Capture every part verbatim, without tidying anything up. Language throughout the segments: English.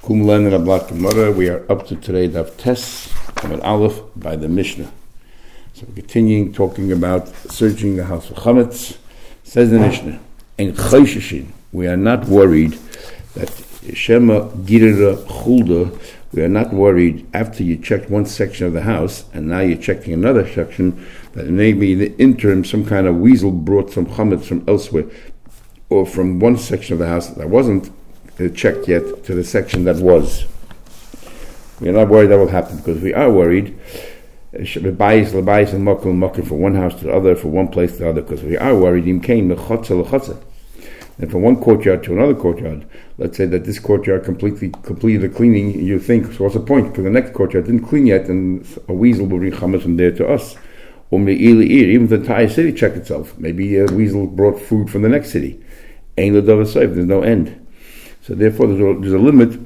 Kumlan and Ablat Gemara. We are up to today Daf Tes Amud Aleph by the Mishnah. So we're continuing talking about searching the house for chametz. Says the Mishnah, "En chayshishin." We are not worried that Shema Girira Chulda. We are not worried after you checked one section of the house and now you're checking another section that maybe in the interim some kind of weasel brought some chametz from elsewhere or from one section of the house that wasn't checked yet to the section that was. We are not worried that will happen because we are worried lebayis lebayis and mokel mokel from one house to the other, from one place to the other, because we are worried im came lechotza lechotza. And from one courtyard to another courtyard, let's say that this courtyard completely completed the cleaning, you think, so what's the point? Because the next courtyard didn't clean yet, and a weasel will bring chametz from there to us. Or even if the entire city checked itself, maybe a weasel brought food from the next city. Ein l'davar soif, there's no end. So therefore, there's a, there's a limit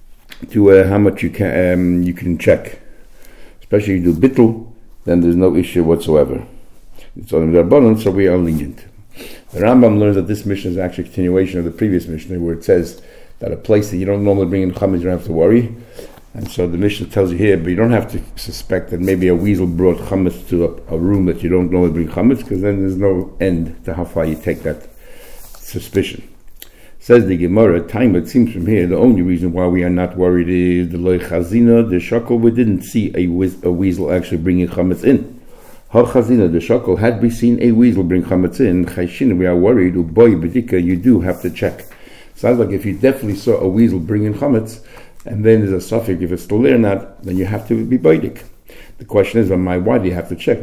to uh, how much you can um, you can check. Especially if you do bittul, then there's no issue whatsoever. It's only the abundance, so we are lenient. The Rambam learns that this mission is actually a continuation of the previous mission, where it says that a place that you don't normally bring in chametz, you don't have to worry. And so the mission tells you here, but you don't have to suspect that maybe a weasel brought chametz to a, a room that you don't normally bring chametz, because then there's no end to how far you take that suspicion. Says the Gemara, time it seems from here, the only reason why we are not worried is the loy chazina, the shakal, we didn't see a, wiz, a weasel actually bringing chametz in. Ha chazina, the shakal, had we seen a weasel bring chametz in, chayshin, we are worried, uboy bedika, you do have to check. Sounds like if you definitely saw a weasel bringing chametz, and then there's a suffix, if it's still there or not, then you have to be baidik. The question is, why do you have to check?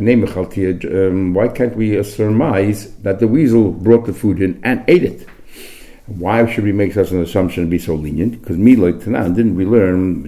Um, why can't we surmise that the weasel brought the food in and ate it? Why should we make such an assumption and be so lenient? Because me like Tanan, didn't we learn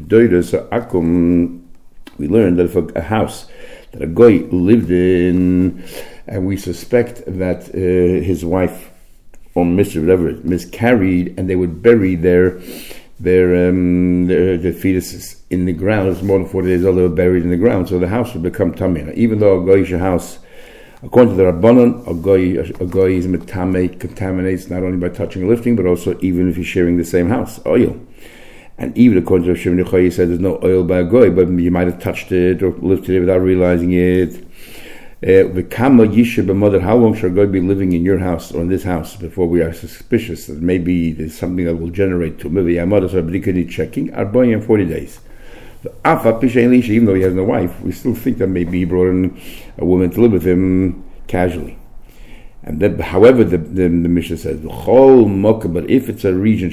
we learned that if a, a house that a guy lived in, and we suspect that uh, his wife or Mister whatever miscarried, and they would bury their their um, their, their fetuses in the ground. It was more than forty days old, they were buried in the ground, so the house would become tamei. Even though a goyish house, according to the Rabbanon, a goy, a goy is metame, contaminates not only by touching and lifting, but also even if you're sharing the same house, oil. And even according to Shimon Yochai, he said there's no oil by a goy, but you might have touched it or lifted it without realizing it. V'kama yisha b'mother, how long should a goy be living in your house or in this house before we are suspicious that maybe there's something that will generate to maybe Yamada, so b'dikani checking, arbaim in forty days. Even though he has no wife, we still think that maybe he brought in a woman to live with him casually. And then, however, the, the, the Mishnah says, but if it's a region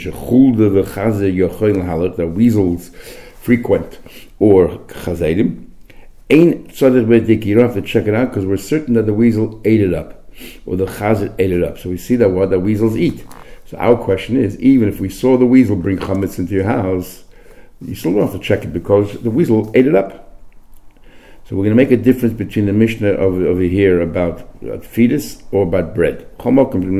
that weasels frequent or chazedim, ain't tzaddik, you don't have to check it out because we're certain that the weasel ate it up or the chazir ate it up. So we see that what the weasels eat. So our question is, even if we saw the weasel bring chametz into your house, you still don't have to check it because the weasel ate it up. So we're going to make a difference between the Mishnah over, over here about, about fetus or about bread. When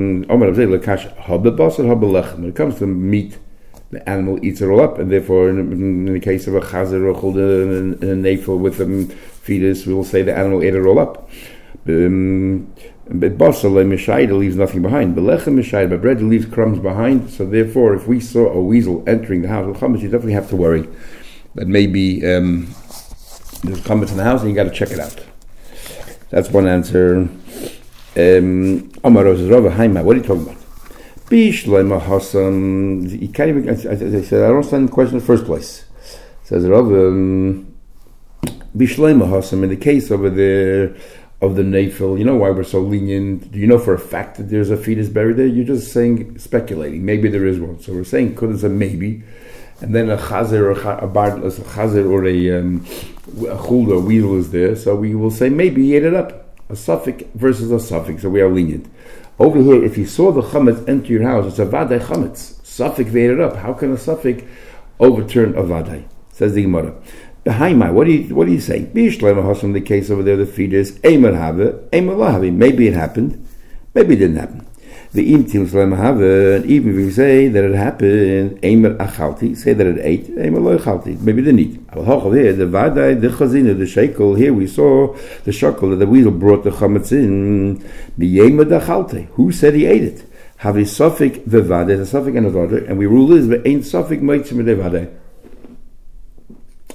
it comes to meat, the animal eats it all up, and therefore in, in the case of a chazer or chulda and a nafel with a fetus, we will say the animal ate it all up. Um, But basal mishayda leaves nothing behind. But lechem mishayda, but bread leaves crumbs behind. So therefore, if we saw a weasel entering the house with chametz, you definitely have to worry that maybe um, there's chametz in the house, and you got to check it out. That's one answer. Amar Rosh Rava Haima. What are you talking about? Bishleima Hasan. You can't even. As I said, I don't understand the question in the first place. Says Rava. Bishleima Hasan. In the case over there of the nafil, you know why we're so lenient? Do you know for a fact that there's a fetus buried there? You're just saying, speculating. Maybe there is one. So we're saying, because it's a maybe, and then a chazer or a bar, a chazer or a um, a chul or a weasel is there. So we will say maybe he ate it up. A suffix versus a suffix. So we are lenient. Over here, if you saw the chametz enter your house, it's a vadai chametz. Suffix ate it up. How can a suffix overturn a vadai? Says the Gemara. Behind my, what do you what do you say? In the case over there, the fetus, maybe it happened, maybe it didn't happen. The imtim have, even if you say that it happened, say that it ate, maybe it didn't eat. Here, the vadai, the chazina, the shekel, here we saw the shekel that the weasel brought the chametz in. Who said he ate it? Have a suffix the vadai, the suffix and a vadai, and we rule this, but ain't suffix mitzvah the vadai.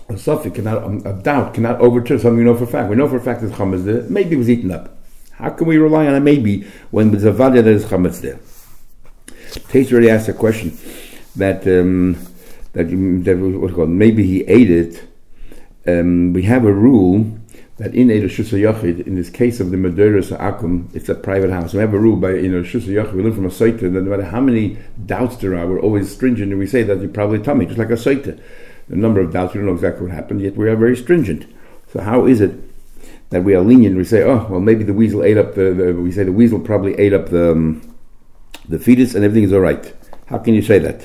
a suffix cannot, um, a doubt cannot overturn something we know for a fact. We know for a fact there's chametz there. Maybe it was eaten up. How can we rely on a maybe when there's a vadia there's chametz there? Tais already asked a question that um, that that what's called maybe he ate it. Um, we have a rule that in a Reshus HaYachid, in this case of the Madeirus Akum, it's a private house. We have a rule by in a Reshus HaYachid, we learn from a Saita that no matter how many doubts there are, we're always stringent, and we say that you're probably tummy, just like a Saita. The number of doubts, we don't know exactly what happened, yet we are very stringent. So how is it that we are lenient? We say, oh, well, maybe the weasel ate up the, the we say the weasel probably ate up the um, the fetus and everything is all right. How can you say that?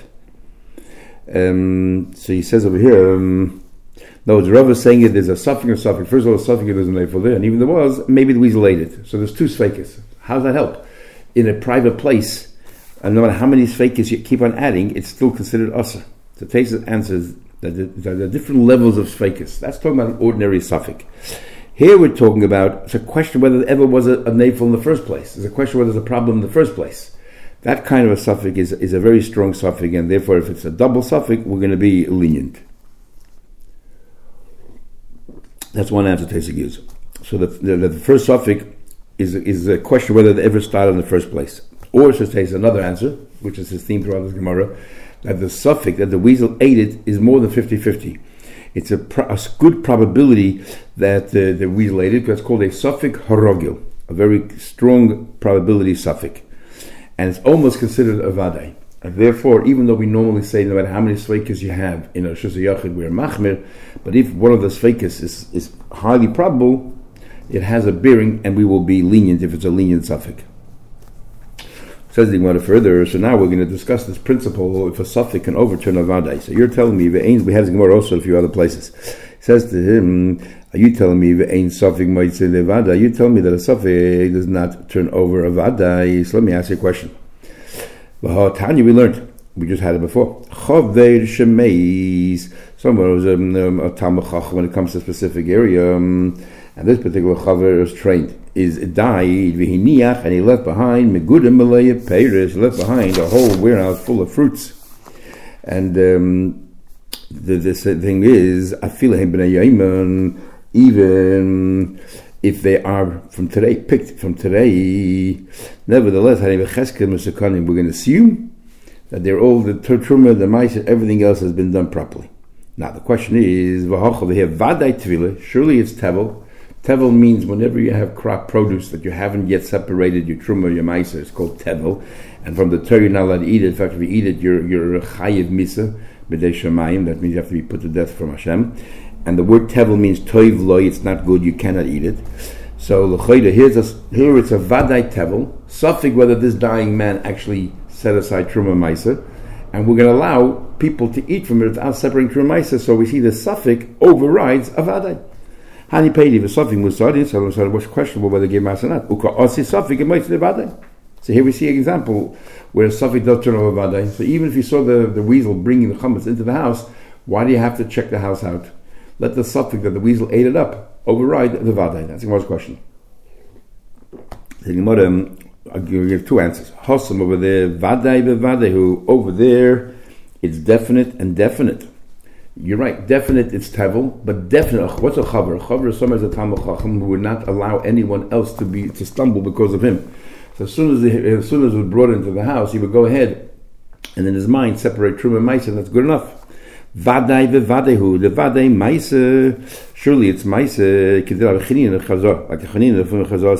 Um, so he says over here, um, no, the Rav is saying it there's a suffix or suffix. First of all, a suffix there's an for there, and even there was, maybe the weasel ate it. So there's two sfeikis. How does that help? In a private place, and no matter how many sfeikis you keep on adding, it's still considered usher. So Taisus answers that there are different levels of sfeikis. That's talking about an ordinary suffix. Here we're talking about, it's a question whether there ever was a, a neifel in the first place. It's a question whether there's a problem in the first place. That kind of a suffix is, is a very strong suffix, and therefore if it's a double suffix, we're going to be lenient. That's one answer Taisus gives. So the, the, the first suffix is, is a question whether they ever started in the first place. Or, says Taisus, another answer, which is his theme throughout this Gemara, that the suffix, that the weasel ate it, is more than fifty-fifty. It's a, pro- a good probability that uh, the weasel ate it, because it's called a suffix harogil, a very strong probability suffix. And it's almost considered a vadai. And therefore, even though we normally say no matter how many sveikas you have in a Reshus HaYachid, we're machmir, but if one of the sveikas is, is highly probable, it has a bearing, and we will be lenient if it's a lenient suffix. Says the Gemara further, so now we're going to discuss this principle if a suffix can overturn a vadai. So you're telling me, we have the Gemara also in a few other places. It says to him, are you telling me ve'ein suffix moitze levada? Are you telling me that a suffix does not turn over a vadai? So let me ask you a question. Tanya, we learned, we just had it before. Chavdeir shemeis. Someone was um, um, a Talmud Chacham when it comes to a specific area, um, and this particular chaver is trained. Is died v'hiniach, and he left behind megudim malaya peiris. He left behind a whole warehouse full of fruits. And um, the this thing is, afilahem b'nei yaiman, even if they are from today, picked from today, nevertheless, we're going to assume that they're all the truma, the mice, everything else has been done properly. Now the question is, surely it's tevel. Tevel means whenever you have crop produce that you haven't yet separated your truma, your mice, it's called tevel. And from the Torah you're not allowed to eat it. In fact, if you eat it, you're you're chayiv misa b'dei shamayim. That means you have to be put to death from Hashem. And the word tevel means toiv loy, it's not good, you cannot eat it. So l'chayda, here's a, here it's a vadai tevel, suffix whether this dying man actually set aside truma maisa, and we're going to allow people to eat from it without separating truma maisa. So we see the suffix overrides a vadai. Hani peidi the suffix was started, so it was questionable whether they gave maisa or not. Uka osi suffix it might be vadai. So here we see an example where a suffix does turn over vadai. So even if you saw the, the weasel bringing the chametz into the house, why do you have to check the house out? Let the suffix that the weasel ate it up override the vadai. That's the Gemara's question. The Gemara, um, I'll give two answers. Hossam over there, vadai bevadai, who over there, it's definite and definite. You're right, definite it's tevel, but definite, what's a chaver? A chaver is someone as a Talmud Chacham who would not allow anyone else to be to stumble because of him. So as soon as, the, as soon as it was brought into the house, he would go ahead and in his mind separate truma and maisa, and that's good enough. Vadai vevadehu, the vadai maisa, surely it's maisa, like the Chanina from the Chazal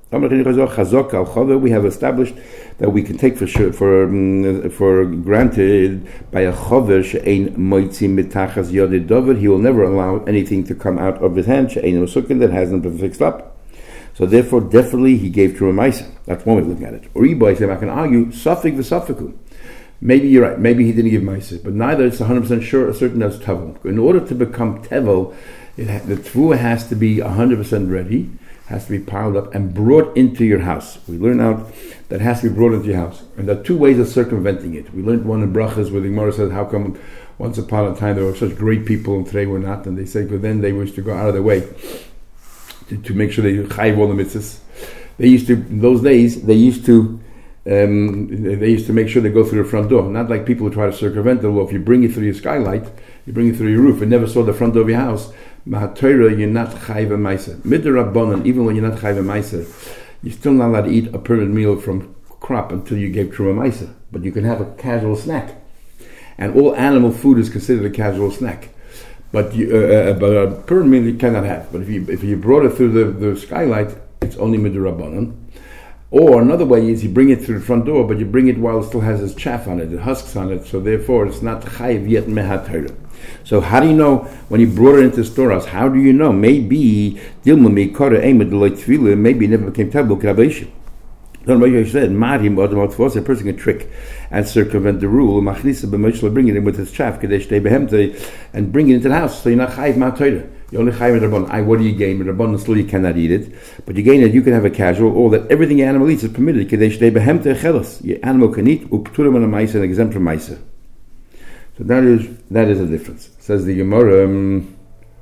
said. We have established that we can take for sure, for um, for granted by a chaver she'ein moitzi mitachas yodei dover, he will never allow anything to come out of his hand she'ein usukin that hasn't been fixed up. So therefore, definitely he gave truma maisa. That's one way of looking at it. Or Ibai said, I can argue suffix the suffiku. Maybe you're right. Maybe he didn't give ma'aser, but neither it's one hundred percent sure certain as tevel. In order to become tevel, it ha- the tevuah has to be one hundred percent ready, has to be piled up and brought into your house. We learn out that it has to be brought into your house, and there are two ways of circumventing it. We learned one in brachas where the Gemara says, "How come once upon a time there were such great people and today we're not?" And they say, "But then they used to go out of their way to, to make sure they chayiv all the mitzvahs." They used to in those days. They used to. um, they used to make sure they go through the front door. Not like people who try to circumvent the law. If you bring it through your skylight, you bring it through your roof and never saw the front door of your house, Mahatorah, you're not chayv ma'aser. Midrabbanan, even when you're not chayv ma'aser, you're still not allowed to eat a permanent meal from crop until you gave truma ma'aser. But you can have a casual snack. And all animal food is considered a casual snack. But you, uh, uh, but a permanent meal you cannot have. But if you if you brought it through the, the skylight, it's only midrabbanan. Or another way is you bring it through the front door, but you bring it while it still has its chaff on it, the husks on it, so therefore it's not chayiv yet mehatorah. So how do you know when you brought it into the storehouse? How do you know? Maybe dilma meikara emad deloy tefillah. Maybe it never became tabel kravation. Don't know what you said. Marim adamot force a person can trick and circumvent the rule. Machnisa b'moshel, bring it in with his chaff kadesh tei behemte, and bring it into the house. So you're not chayiv mehatorah. You only chayiv rabban. I what do you gain? Rabban still you cannot eat it, but you gain that you can have a casual, or that everything your animal eats is permitted. Kadesh tei behemte chelas. Your animal can eat upturim and a ma'aser and exempt from ma'aser. So that is that is a difference. Says the Gemara. Um,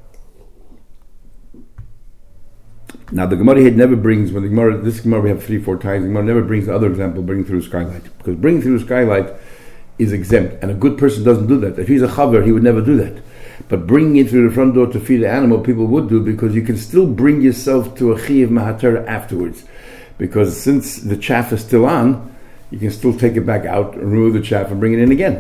now the Gemara here never brings when the Gemara this Gemara we have three four times. The Gemara never brings the other example, bringing through the skylight, because bringing through the skylight is exempt, and a good person doesn't do that. If he's a chaver, he would never do that. But bringing it through the front door to feed the animal, people would do, because you can still bring yourself to a chiyuv mahatorah afterwards, because since the chaff is still on, you can still take it back out, remove the chaff, and bring it in again.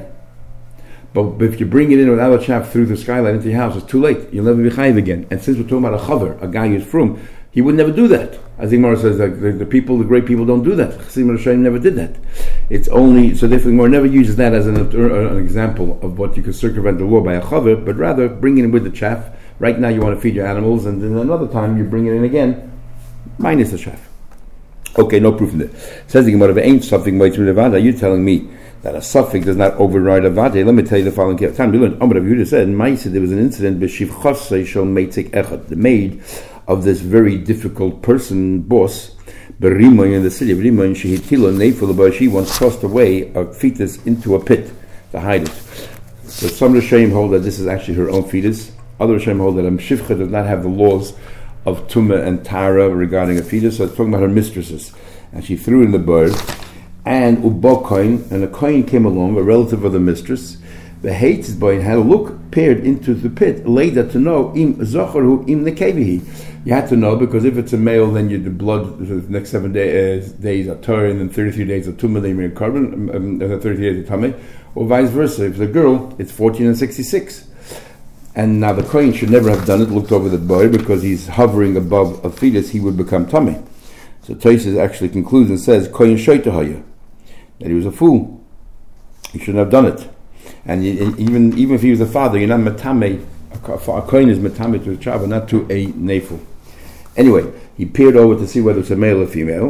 But if you bring it in without a chaff through the skylight into your house, it's too late. You'll never be chayiv again. And since we're talking about a chaver, a guy who's frum, he would never do that. As the Gemara says, that the, the people, the great people, don't do that. Chassidim Rishonim never did that. It's only so. Therefore, the Gemara never uses that as an, an example of what you can circumvent the law by a chaver, but rather bring it in with the chaff. Right now, you want to feed your animals, and then another time you bring it in again, minus the chaff. Okay, no proof in it. Says the Gemara, ain't something way through the vada. You're telling me that a suffix does not override a vade. Let me tell you the following time. We learned, Amr Rav Yehuda said, Ma'aseh, there was an incident, b'shiv chosei shel meitzik echad, the maid of this very difficult person, boss, Berimon, in the city of Rimon, shehitila neifel, she once tossed away a fetus into a pit to hide it. So some Rishonim hold that this is actually her own fetus. Other Rishonim hold that a shivcha does not have the laws of tumah and tara regarding a fetus, so it's talking about her mistresses. And she threw in the bird, and Ubba Kohen, and a Kohen came along, a relative of the mistress. The hates boy had a look, peered into the pit, later to know im zacharu im nekevihi. You had to know, because if it's a male, then you the blood the next seven day, uh, days are Torah, and then thirty-three days of tumah, then you carbon, um, um, and then thirty-three days of tameh, or vice versa. If it's a girl, it's fourteen and sixty-six. And now the Kohen should never have done it. Looked over the boy, because he's hovering above a fetus, he would become tameh. So Tosfos actually concludes and says Kohen shoytahaya, that he was a fool. He shouldn't have done it. And you, even even if he was a father, you're not matame. A kohen is matame to a child, but not to a nefil. Anyway, he peered over to see whether it's a male or female.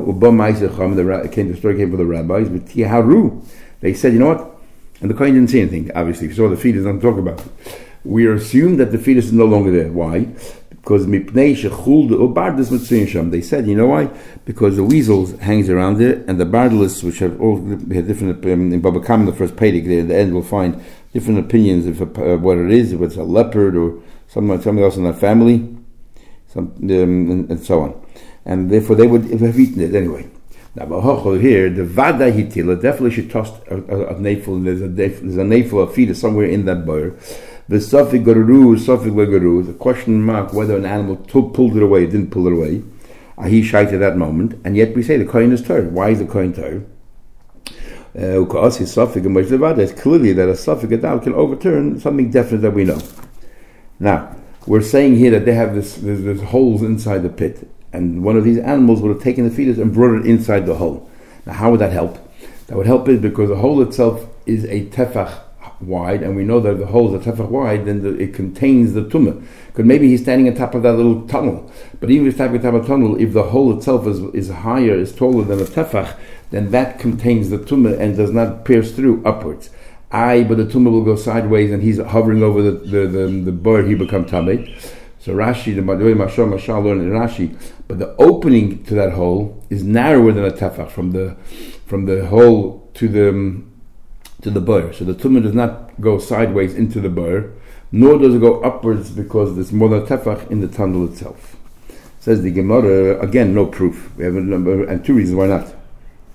The came the story came from the rabbis. But Tiharu, they said, you know what? And the kohen didn't see anything. Obviously, he saw the fetus. Don't talk about it. We assume that the fetus is no longer there. Why? Because they said, you know why? Because the weasels hangs around there, and the bardalus, which have all have different um, in Baba Kama, the first Pedic, there at the end we'll find different opinions of uh, what it is, if it's a leopard or someone, something else in that family, some um, and, and so on. And therefore they would have eaten it anyway. Now, Bahochol here, the Vada Hitila, definitely she tossed a, a, a nafel, there's a, there's a nafel, a fetus somewhere in that boyer. The Safik Garu, Safik Garu, the question mark whether an animal t- pulled it away, didn't pull it away. He shied at that moment, and yet we say the coin is tired. Why is the coin tired? Because his Safik and Majlevada, it's clearly that a Safik Adal can overturn something definite that we know. Now, we're saying here that they have this, there's, there's holes inside the pit, and one of these animals would have taken the fetus and brought it inside the hole. Now, how would that help? That would help it because the hole itself is a tefach wide, and we know that if the hole is a tefach wide, then the, it contains the tumah. Because maybe he's standing on top of that little tunnel. But even if he's standing on top of the tunnel, if the hole itself is, is higher, is taller than a tefach, then that contains the tumah and does not pierce through upwards. Aye, but the tumah will go sideways, and he's hovering over the the, the, the bird, he become tameh. So Rashi, the way Mashal Mashal learned in Rashi, but the opening to that hole is narrower than a tefach, from the from the hole to the to the bur. So the tumah does not go sideways into the bur, nor does it go upwards because there's more than a tefach in the tunnel itself. Says the Gemara, again, no proof. We have a number, and two reasons why not.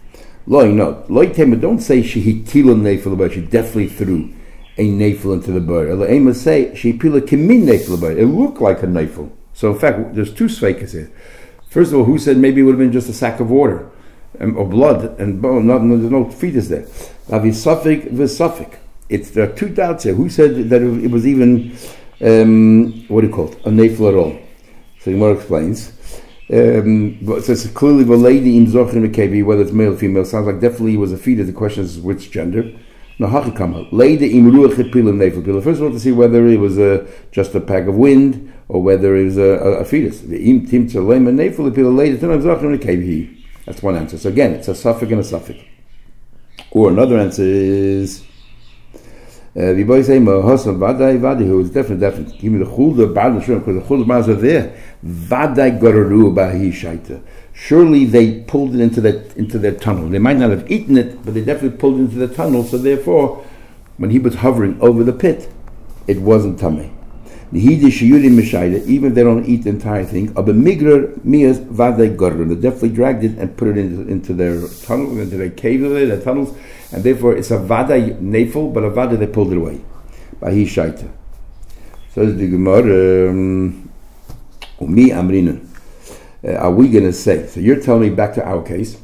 Loi, no. Loi tema, don't say she hitila nefil about. She definitely threw a nefil into the bar. Ela must say she pila kimin nefil about. It looked like a nefil. So in fact, there's two sveikas here. First of all, who said maybe it would have been just a sack of water um, or blood and bone? No, no, there's no fetus there. Avisafik v'safik. It's there are two doubts here. Who said that it was even um, what do you call it? A nefil at all? So Gemara explains. Um, but so it's clearly the lady in Zochim Kebi, whether it's male or female, sounds like definitely it was a fetus. The question is which gender. No, hachikama. Lady in ruach pilim nefil pila. First of all, to see whether it was a, just a pack of wind or whether it was a, a, a fetus. The im tim tzalema nefil pila lady to Zochim Kebi. That's one answer. So again, it's a suffix and a suffix. Or another answer is. Uh, the boy say Mahasan Vadai Vadi, who is definitely definitely. Give me the chulda bad because the chulda bars are there. Vadai Gararu Bahi Shaita. Surely they pulled it into that into their tunnel. They might not have eaten it, but they definitely pulled it into the tunnel. So therefore, when he was hovering over the pit, it wasn't tamei. Even if they don't eat the entire thing, they definitely dragged it and put it into, into their tunnel, into their cave, their tunnels, and therefore it's a vada nefel, but a vada they pulled it away. Bahi shaita. So the Gemara, umi amrina. Are we going to say? So you're telling me back to our case.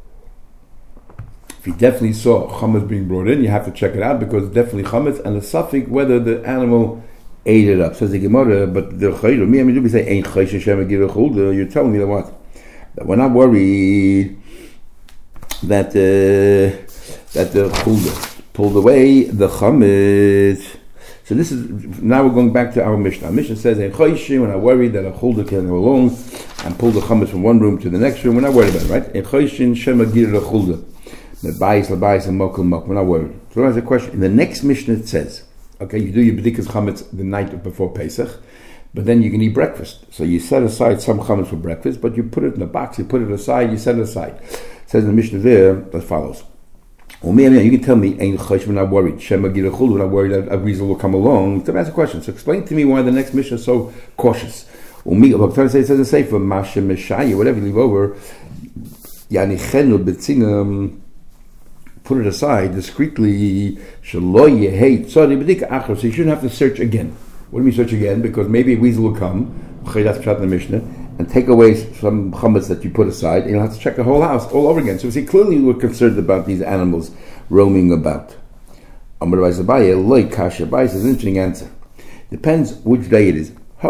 If you definitely saw chametz being brought in, you have to check it out because it's definitely chametz and the suffix whether the animal ate it up. Says the Gemara, but the chayru, me, I mean, do we say, ain't chayish Hashem agir chulda? You're telling me that what? That we're not worried that, uh, that the chulda pulled away the chametz. So this is, now we're going back to our Mishnah. Our Mishnah says, ain't chayish, we're not worried that a chulda can go along and pull the chametz from one room to the next room. We're not worried about it, right? Ain't chayish Hashem agir chulda. The bayis, the bayis, and mokal mok. We're not worried. So that's the question. In the next Mishnah it says, okay, you do your b'dikas chametz the night before Pesach, but then you can eat breakfast. So you set aside some chametz for breakfast, but you put it in a box, you put it aside, you set it aside. It says in the Mishnah there, that follows. You can tell me, ain't chayish, we're not worried. Shema gira chul, we're not worried that a weasel will come along. So that's a question. So explain to me why the next Mishnah is so cautious. It says in Sefer, Masha Meshaya, whatever you leave over, Yani chenu b'tzingam, put it aside discreetly. So you shouldn't have to search again. What do you mean search again? Because maybe a weasel will come, that's pshat in the Mishnah, and take away some chametz that you put aside, and you'll have to check the whole house all over again. So we see clearly we're concerned about these animals roaming about. Amar Abaye, loy kasha. Abaye says an interesting answer. Depends which day it is.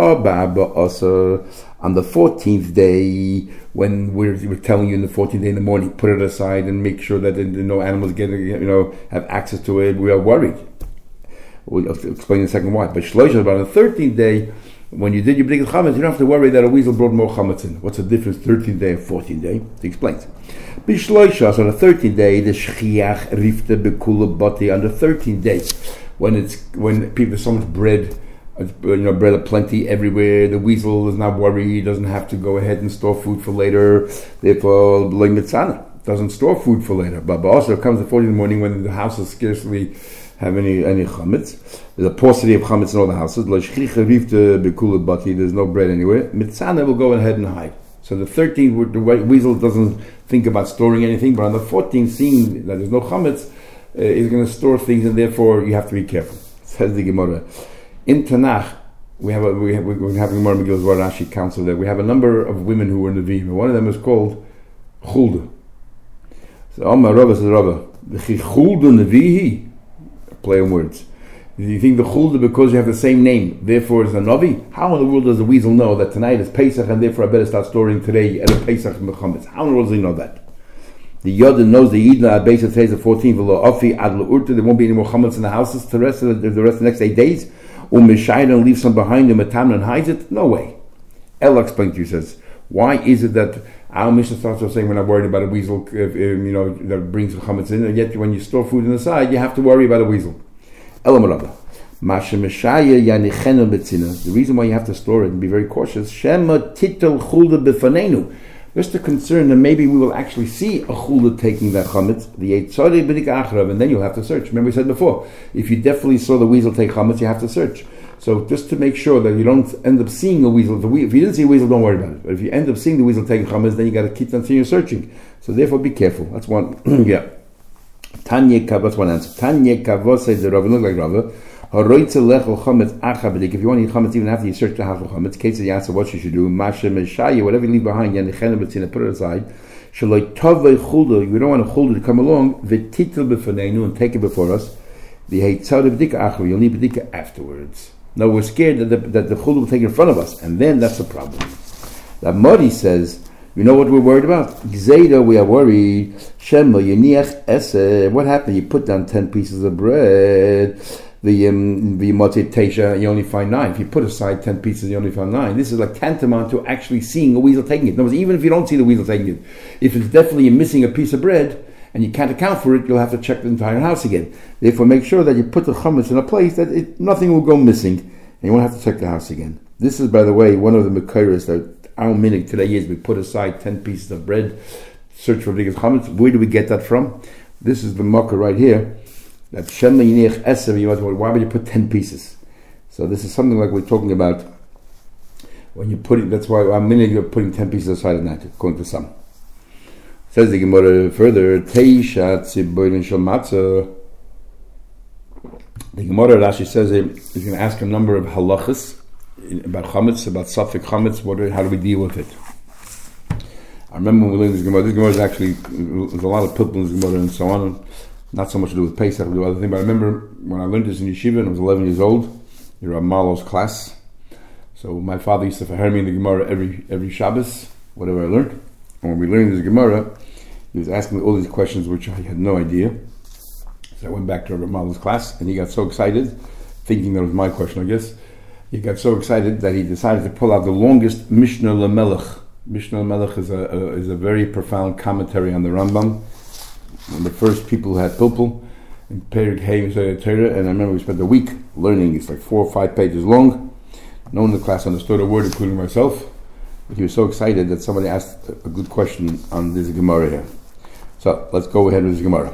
On the fourteenth day, when we're, we're telling you in the fourteenth day in the morning, put it aside and make sure that no animals get, you know, have access to it. We are worried. We'll explain in a second why. But shloisha, about on the thirteenth day, when you did your b'dikas chametz, you don't have to worry that a weasel brought more chametz in. What's the difference, thirteenth day and fourteenth day? He explains. B'shloisha, so on the thirteenth day, the shchiach rifte bekula bati. On the thirteenth day, when it's when people there's so much bread. You know, bread aplenty everywhere. The weasel is not worried. He doesn't have to go ahead and store food for later. Therefore, like mitzana, doesn't store food for later. But also comes the fourteenth in the morning when the houses scarcely have any any chametz. There's a paucity of chametz in all the houses. There's no bread anywhere. Mitzana will go ahead and hide. So the thirteenth, the weasel doesn't think about storing anything. But on the fourteenth, seeing that there's no chametz, uh, is going to store things, and therefore you have to be careful. Says the Gemara. In Tanakh, we have a, we have, we're having more Megillah's War Rashi council there. We have a number of women who were Nevi'im. One of them is called Chulda. So Omar Rava says Rava, the Chulda Nevi'i, play on words. Do you think the Chulda because you have the same name, therefore is a Navi? How in the world does the weasel know that tonight is Pesach and therefore I better start storing today at a Pesach Mechametz? How in the world does he know that? The Yoda knows the Yidna at Beis says the fourteenth, there won't be any more chametz in the houses the rest of the, the rest of the next eight days. Umeshayda and leave some behind him, a tam and hides it? No way. Ella explains to you, says, why is it that our Mishnah starts off saying we're not worried about a weasel, uh, you know, that brings the chametz in, and yet when you store food on the side, you have to worry about a weasel. Ella Marabba. Masha Meshaya Yanichenu Betzina. The reason why you have to store it and be very cautious, Shema Titel Chulda Befanenu. Just the concern that maybe we will actually see a chula taking that chametz, the eitzari b'dika achrav, and then you'll have to search. Remember we said before, if you definitely saw the weasel take chametz, you have to search. So just to make sure that you don't end up seeing a weasel, the we- if you didn't see a weasel, don't worry about it. But if you end up seeing the weasel taking chametz, then you got to keep continuing searching. So therefore, be careful. That's one. Yeah. Tanya kav. That's one answer. Tanya kavos says the Rava. Look like Rava. Haroitze lechol chametz achabedik. If you want to eat chametz even after you search the half of chametz, case of the answer, what you should do? Masha meshaya. Whatever you leave behind, yanichena b'tzina, put it aside. Shaloi tovei chulda. We don't want a chulda to come along. V'titel b'faneinu, and take it before us. The heitzad b'dika achav. You'll need b'dika afterwards. No, we're scared that the, that the chulda will take it in front of us, and then that's the problem. The Modi says, you know what we're worried about? Gzeida, we are worried. Shema yeniach ese. What happened? You put down ten pieces of bread. The um, the motet teisha, you only find nine. If you put aside ten pieces, you only find nine. This is like tantamount to actually seeing a weasel taking it. In other words, even if you don't see the weasel taking it, if it's definitely missing a piece of bread and you can't account for it, you'll have to check the entire house again. Therefore, make sure that you put the chametz in a place that it, nothing will go missing, and you won't have to check the house again. This is, by the way, one of the mekayros that our minig today is. We put aside ten pieces of bread, search for biggest chametz. Where do we get that from? This is the mocker right here. That shema yiniach eser. You wonder, why would you put ten pieces? So this is something like we're talking about when you put it. That's why our minig you're putting ten pieces aside at night, according to some. Says the Gemara further, Teisha tziborin shel matzah. The Gemara Rashi says it is going to ask a number of halachas about chametz, about safek chametz. What? How do we deal with it? I remember when we learned this Gemara. This Gemara is actually there's a lot of pilpul in this Gemara and so on. Not so much to do with Pesach, to do with other things. But I remember when I learned this in yeshiva, and I was eleven years old. You were at Marlo's class. So my father used to hear me in the Gemara every every Shabbos, whatever I learned. And when we learned this Gemara, he was asking me all these questions which I had no idea. So I went back to Rabbi Marlo's class, and he got so excited, thinking that was my question, I guess. He got so excited that he decided to pull out the longest Mishnah Lamelech. Mishnah Lamelech is a, a is a very profound commentary on the Rambam. One of the first people who had pilpul in Perik Hay Torah, and I remember we spent a week learning. It's like four or five pages long. No one in the class understood a word, including myself. But he was so excited that somebody asked a good question on this Gemara here. So let's go ahead with this Gemara.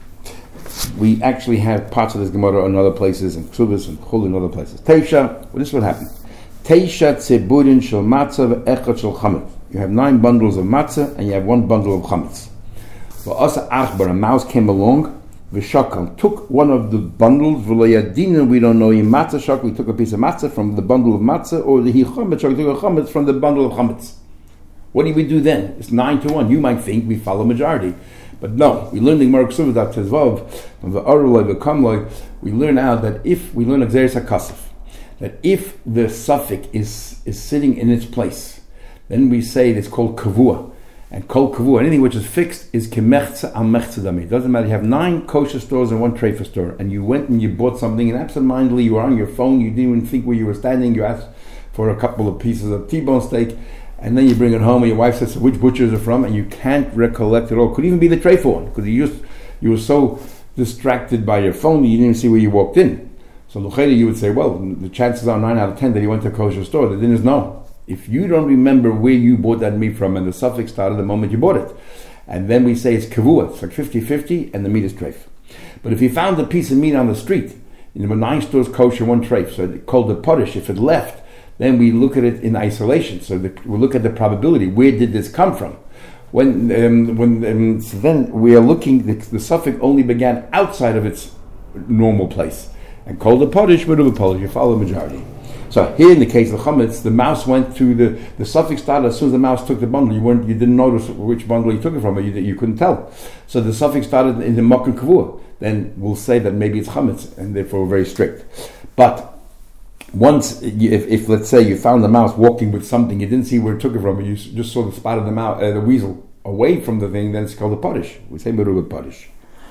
We actually have parts of this Gemara in other places, and Ksubis and Chul in other places. Teisha, well, this is what happened. Teisha tzeburin shel matzah ve'echad shel chametz. You have nine bundles of matzah and you have one bundle of chametz. V'asa achbar, a mouse came along, v'shakal, took one of the bundles, v'layadina, we don't know, in matzah shak, we took a piece of matzah from the bundle of matzah, or the hi chametz shak, we took a chametz from the bundle of chametz. What do we do then? It's nine to one. You might think we follow majority. But no, we learn the Gemara Ksuvah Daf Tezvav, from the Arulay, the Kamlay, we learn out that if, we learn Xeris HaKasif, that if the suffix is, is sitting in its place, then we say it's called Kavua. And kol kavua, anything which is fixed, is kemechza al mechza dami. It doesn't matter. You have nine kosher stores and one treifa store, and you went and you bought something, and absentmindedly you were on your phone, you didn't even think where you were standing, you asked for a couple of pieces of T-bone steak, and then you bring it home, and your wife says, which butcher is it from? And you can't recollect it all. Could even be the treifa one, because you just you were so distracted by your phone, you didn't even see where you walked in. So l'chayda, you would say, well, the chances are nine out of ten that he went to a kosher store. The din is no. If you don't remember where you bought that meat from, and the suffix started the moment you bought it, and then we say it's kavua, it's like fifty-fifty, and the meat is treif. But if you found a piece of meat on the street, in the nine stores kosher, one treif, so it's called the parish, if it left, then we look at it in isolation. So the, we look at the probability. Where did this come from? When um, when um, so then we are looking, the, the suffix only began outside of its normal place, and called the parish, but of the parish, you follow the majority. So here in the case of the chametz, the mouse went to the the suffix started as soon as the mouse took the bundle. You weren't, you didn't notice which bundle he took it from, or you, you couldn't tell. So the suffix started in the makon kavua. Then we'll say that maybe it's chametz, and therefore we're very strict. But once, you, if, if let's say you found the mouse walking with something, you didn't see where it took it from, but you just saw the spot of the mouse, uh, the weasel away from the thing, then it's called a parish. We say meruba parish.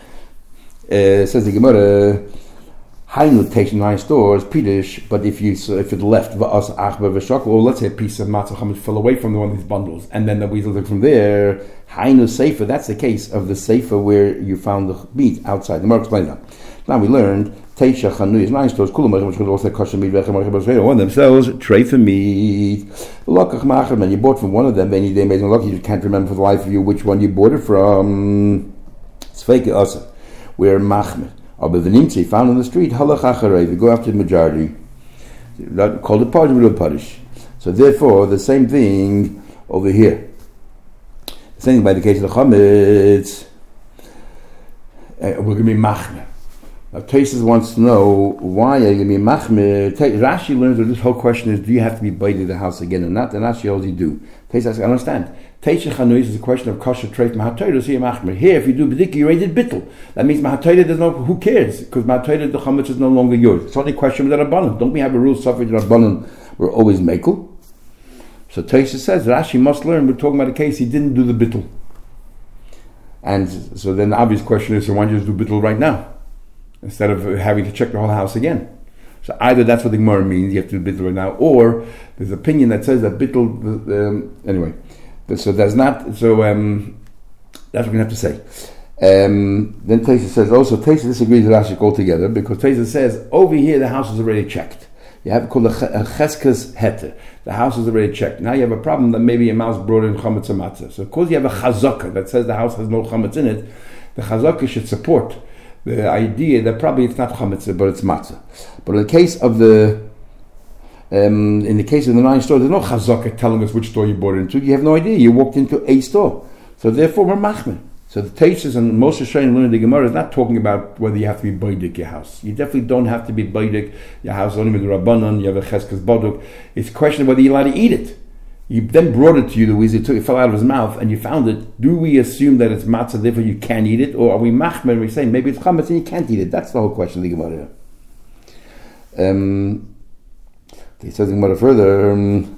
Uh, says the Gemara. Hainu takes nine stores, Pedish, but if you so if it left v'as achba v'shak, or let's say a piece of matzah chametz fell away from one of these bundles, and then the weasel took from there. Hainu sefer, that's the case of the sefer where you found the meat outside. The Gemara explains that. Now we learned Teisha Chanui is nine stores. Kulam which could also kosher meat. One of themselves tray for meat. Lokach Macher, man, you bought from one of them. Any day, amazing lucky. You can't remember for the life of you which one you bought it from. It's fake also. We're Machmer. Or the Nimtzi found on the street. Halach Acharei. We go after the majority. That called it parish. We do a parish. So therefore, the same thing over here. The same thing by the case of the chametz. Uh, we're going to be machmer. Now, Tosfos wants to know why are you going to be machmer. Rashi learns that this whole question is: do you have to be baited the house again or not? And Rashi holds you do. Tosfos says, I understand. Teisha Chanui is a question of kosher treif mahatoyra. So you're machmer. Here, if you do b'dikah, you already did bittul. That means mahatoyra. There's no who cares because mahatoyra the chametz is no longer yours. It's only a question of the rabbanon. Don't we have a rule? Suffered rabbanon. We're always mekel. So Tosfos says Rashi must learn. We're talking about a case he didn't do the bittul. And so then the obvious question is, so why don't you just do bittul right now? Instead of having to check the whole house again. So either that's what the Gemara means, you have to do bittul right now, or there's an opinion that says that bittul, um, anyway. So that's not, so um, that's what we're going to have to say. Um, then Tosfos says, also Tosfos disagrees with Rashi altogether, because Tosfos says, over here the house is already checked. You have called a cheskes heter. The house is already checked. Now you have a problem that maybe a mouse brought in chametz or matzah. So of course you have a chazaka that says the house has no chametz in it. The chazaka should support the idea that probably it's not chametz but it's matzah. But in the case of the um, in the case of the nine stores, there's no chazaka telling us which store you bought into. You have no idea. You walked into a store. So therefore we're machmer. So the Tosfos and Moshe Shein learning the Gemara is not talking about whether you have to be baidik your house. You definitely don't have to be baidik your house only with the rabbanon. You have a cheskes boduk. It's a question of whether you're allowed to eat it. You then brought it to you the way it took it fell out of his mouth and you found it. Do we assume that it's matzah, therefore you can eat it, or are we machmer and we say maybe it's chametz and you can't eat it? That's the whole question of the Gemara. Um, he says the Gemara further. Um,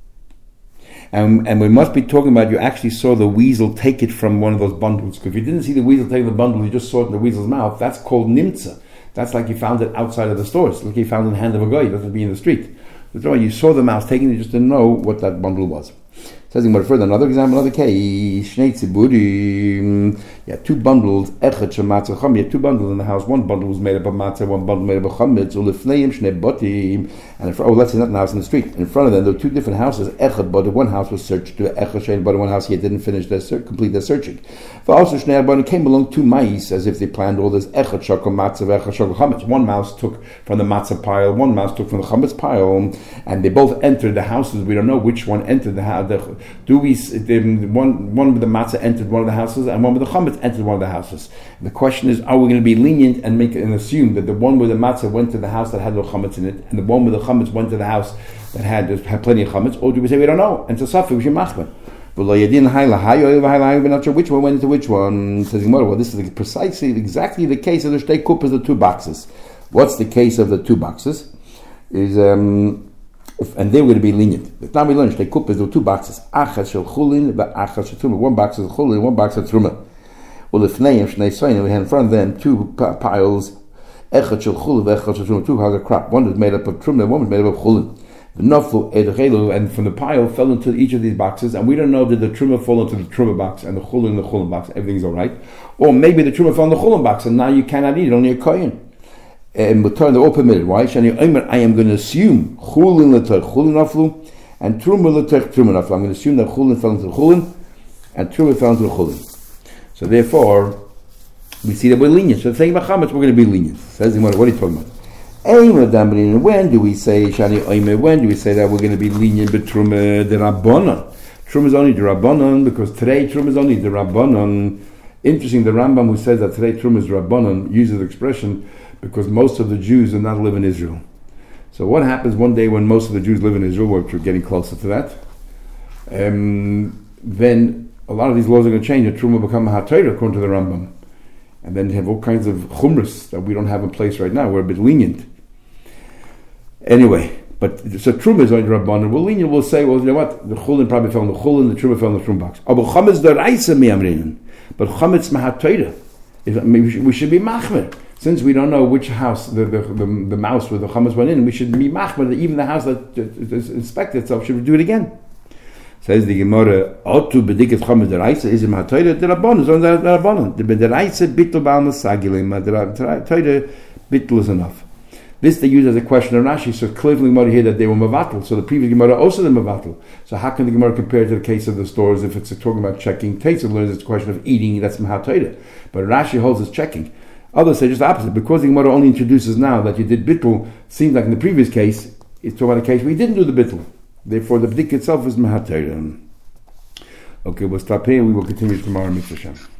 And, and we must be talking about you actually saw the weasel take it from one of those bundles. Because if you didn't see the weasel take the bundle, you just saw it in the weasel's mouth. That's called nimtza. That's like you found it outside of the stores. Like you found it in the hand of a guy. It doesn't be in the street. So you saw the mouse taking it, you just didn't know what that bundle was. Says more further, another example, another case. Shnei tziburim. You had two bundles. Echad shematzah cham. You had two bundles in the house. One bundle was made up of matzah. One bundle made up of chametz. Ulefneim shnei botim. And in front, oh, let's say not in the house in the street. In front of them, there were two different houses. Echad botim. One house was searched. To echad shnei botim. One house yet didn't finish their ser- complete their searching. For also shnei botim came along two mice, as if they planned all this. Echad shakel matzah. Echad shakel chametz. One mouse took from the matzah pile. One mouse took from the chametz pile, and they both entered the houses. We don't know which one entered the house. Do we? One one with the matzah entered one of the houses, and one with the chametz entered one of the houses. The question is, are we going to be lenient and make and assume that the one with the matzah went to the house that had no chametz in it, and the one with the chametz went to the house that had had plenty of chametz, or do we say we don't know? And to suffer, we should machmer. We're not sure which one went into which one. Says well, this is precisely exactly the case of the shtei kupas, the two boxes. What's the case of the two boxes? Is um. And they were going to be lenient. The time we learned, they could there were two boxes. Achas shel chulin, achas shel truma. One box is chulin, one box is truma. Well, if neim shnei soyin, we had in front of them two piles. Echad shel chulin, echad shel truma. Two piles of crop. One was made up of truma, one was made up of chulin. The naflu edchelu, and from the pile fell into each of these boxes, and we don't know did the truma fall into the truma box and the chulin in the chulin box. Everything's all right, or maybe the truma fell in the chulin box, and now you cannot eat it. Only a kohen. And they're all permitted. Why? I am going to assume chulin l'tech chulin aflu and truma l'tech truma aflu. I'm going to assume that chulin fell into the chulin and truma fell into the chulin. So therefore, we see that we're lenient. So the thing about chametz, we're going to be lenient. Says the Gemara, what are you talking about? When do we say shani oimer? When do we say that we're going to be lenient? But truma the rabbanon. Truma is only the rabbanon because today truma is only the rabbanon. Interesting. The Rambam who says that today truma is rabbanon uses the expression because most of the Jews do not live in Israel. So what happens one day when most of the Jews live in Israel, we're getting closer to that, um, then a lot of these laws are going to change, and Truma will become a HaTorah according to the Rambam. And then they have all kinds of chumras that we don't have in place right now. We're a bit lenient. Anyway, but so Truma is only Rabbanan. We're lenient, we'll say, well, you know what, the Chulin probably fell in the Chulin, the Truma fell in the Truma box. But Chametz D'Oraisa mi'amrinin. But Chametz Mahatayra. We should be machmer. Since we don't know which house the the, the, the mouse with the chametz went in, we should be machmer that even the house that is inspected itself should do it again. Says the Gemara, "Otu bediket chametz deraisa is in Torah the rabbanon, so the rabbanon the deraisa bittul bal masagilim the Torah bittul is enough. This they use as a question of Rashi, so clearly the Gemara here that they were Mavatal, so the previous Gemara also the Mavatal. So how can the Gemara compare to the case of the stores if it's talking about checking? Taser learns it's a question of eating, that's Mahatayda. But Rashi holds it's checking. Others say just the opposite. Because the Gemara only introduces now that you did bittul, seems like in the previous case, it's talking about a case where you didn't do the bittul. Therefore the bdik itself is Mahatayda. Okay, we'll stop here and we will continue tomorrow in Mitzvah Shem.